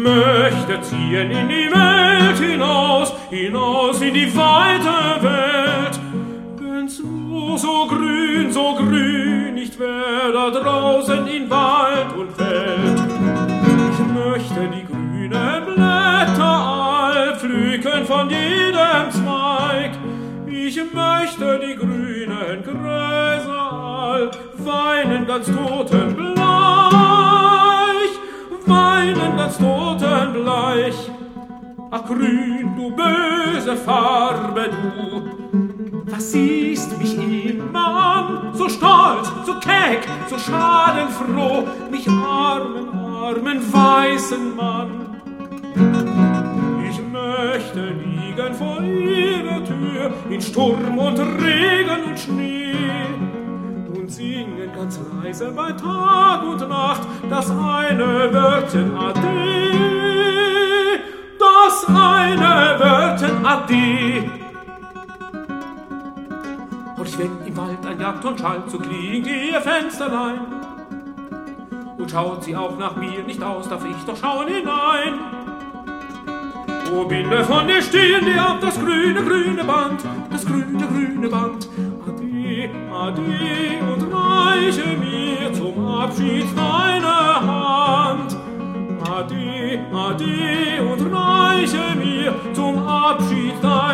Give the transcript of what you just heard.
möchte ziehen in die Welt hinaus, hinaus in die weite Welt. Wenn's nur so grün nicht wär da draußen in Wald und Feld. Ich möchte die grünen Blätter all pflücken von jedem Zweig. Ich möchte die grünen Gräser all weinen ganz totenbleich, weinen ganz totenbleich. Ach grün, du böse Farbe, du, was siehst mich immer an, so stolz, so keck, so schadenfroh, mich armen weißen Mann. Ich möchte liegen vor ihrer Tür in Sturm und Regen und Schnee und singen ganz leise bei Tag und Nacht das eine Wörtchen Ade, das eine Wörtchen Ade. Und wenn im Wald ein Jagd und schallt, so klingt ihr Fensterlein und schaut sie auch nach mir nicht aus, darf ich doch schauen hinein. O Binde von dir stehen dir ab das grüne Band, das grüne Band. Ade, ade und reiche mir zum Abschied deine Hand. Ade, ade und reiche mir zum Abschied deine Hand.